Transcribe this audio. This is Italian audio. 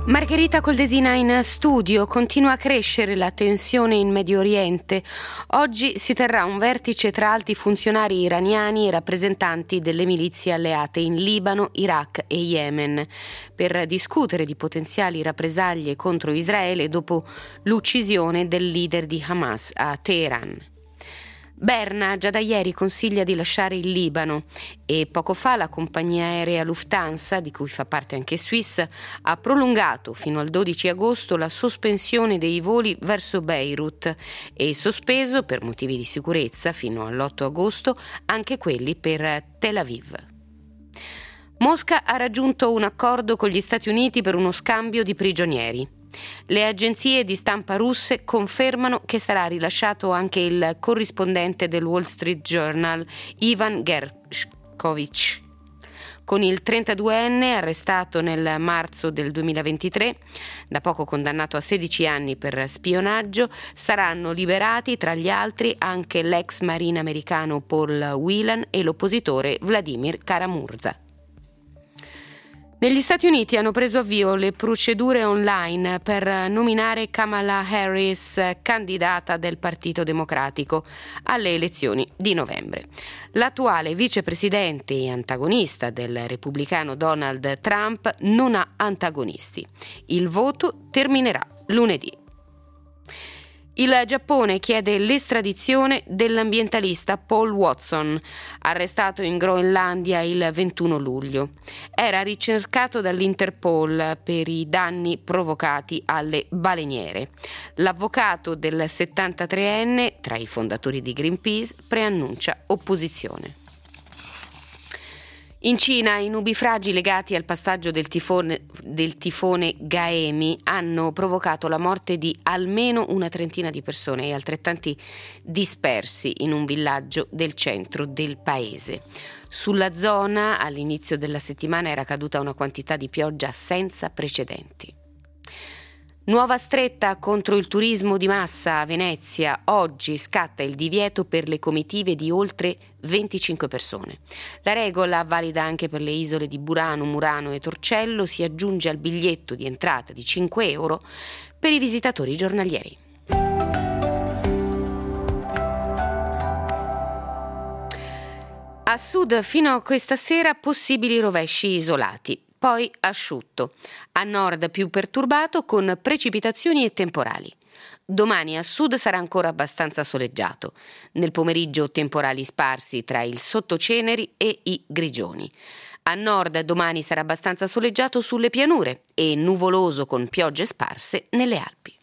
Margherita Coldesina in studio. Continua a crescere la tensione in Medio Oriente. Oggi si terrà un vertice tra alti funzionari iraniani e rappresentanti delle milizie alleate in Libano, Iraq e Yemen per discutere di potenziali rappresaglie contro Israele dopo l'uccisione del leader di Hamas a Teheran. Berna già da ieri consiglia di lasciare il Libano e poco fa la compagnia aerea Lufthansa, di cui fa parte anche Swiss, ha prolungato fino al 12 agosto la sospensione dei voli verso Beirut e sospeso per motivi di sicurezza fino all'8 agosto anche quelli per Tel Aviv. Mosca ha raggiunto un accordo con gli Stati Uniti per uno scambio di prigionieri. Le agenzie di stampa russe confermano che sarà rilasciato anche il corrispondente del Wall Street Journal, Ivan Gershkovich. Con il 32enne, arrestato nel marzo del 2023, da poco condannato a 16 anni per spionaggio, saranno liberati tra gli altri anche l'ex marine americano Paul Whelan e l'oppositore Vladimir Kara-Murza. Negli Stati Uniti hanno preso avvio le procedure online per nominare Kamala Harris candidata del Partito Democratico alle elezioni di novembre. L'attuale vicepresidente e antagonista del repubblicano Donald Trump non ha antagonisti. Il voto terminerà lunedì. Il Giappone chiede l'estradizione dell'ambientalista Paul Watson, arrestato in Groenlandia il 21 luglio. Era ricercato dall'Interpol per i danni provocati alle baleniere. L'avvocato del 73enne, tra i fondatori di Greenpeace, preannuncia opposizione. In Cina i nubifragi legati al passaggio del tifone Gaemi hanno provocato la morte di almeno una trentina di persone e altrettanti dispersi in un villaggio del centro del paese. Sulla zona all'inizio della settimana era caduta una quantità di pioggia senza precedenti. Nuova stretta contro il turismo di massa a Venezia. Oggi scatta il divieto per le comitive di oltre 25 persone. La regola, valida anche per le isole di Burano, Murano e Torcello, si aggiunge al biglietto di entrata di 5 euro per i visitatori giornalieri. A sud fino a questa sera possibili rovesci isolati. Poi asciutto, a nord più perturbato con precipitazioni e temporali. Domani a sud sarà ancora abbastanza soleggiato, nel pomeriggio temporali sparsi tra il Sottoceneri e i Grigioni. A nord domani sarà abbastanza soleggiato sulle pianure e nuvoloso con piogge sparse nelle Alpi.